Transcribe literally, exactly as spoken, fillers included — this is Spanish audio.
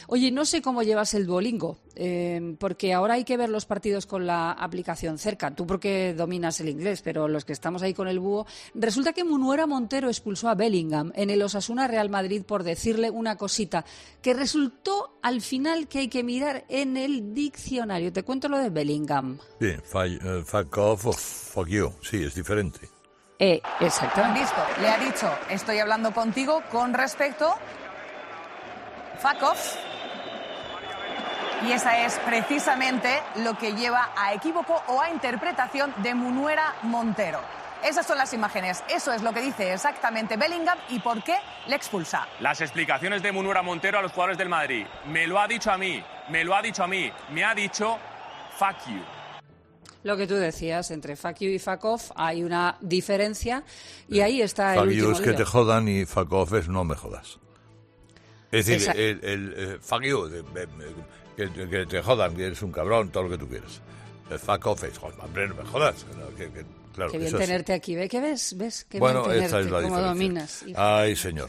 Oye, no sé cómo llevas el Duolingo, eh, porque ahora hay que ver los partidos con la aplicación cerca. Tú porque dominas el inglés, pero los que estamos ahí con el búho... Resulta que Munuera Montero expulsó a Bellingham en el Osasuna Real Madrid por decirle una cosita que resultó al final que hay que mirar en el diccionario. Te cuento lo de Bellingham. Sí, uh, fuck off o fuck you. Sí, es diferente. Eh, exactamente. Listo, le ha dicho, estoy hablando contigo con respecto... Fuck off. Y esa es precisamente lo que lleva a equívoco o a interpretación de Munuera Montero. Esas son las imágenes, eso es lo que dice exactamente Bellingham y por qué le expulsa. Las explicaciones de Munuera Montero a los jugadores del Madrid. Me lo ha dicho a mí, me lo ha dicho a mí, me ha dicho fuck you. Lo que tú decías, entre fuck you y fuck off hay una diferencia y ahí está el último último Fuck you es que lío. te jodan y fuck off es no me jodas. Es decir, Exacto. el, el, el fuck you, de, de, que, que te jodan, que eres un cabrón, todo lo que tú quieras. El fuck off es, joder, hombre, no me jodas. No, que, que, claro, Qué bien eso tenerte es. aquí, ¿ve? ¿Qué ves? ¿Ves? Qué Bueno, bien tenerte, esta es la cómo diferencia. dominas. Ay, señor.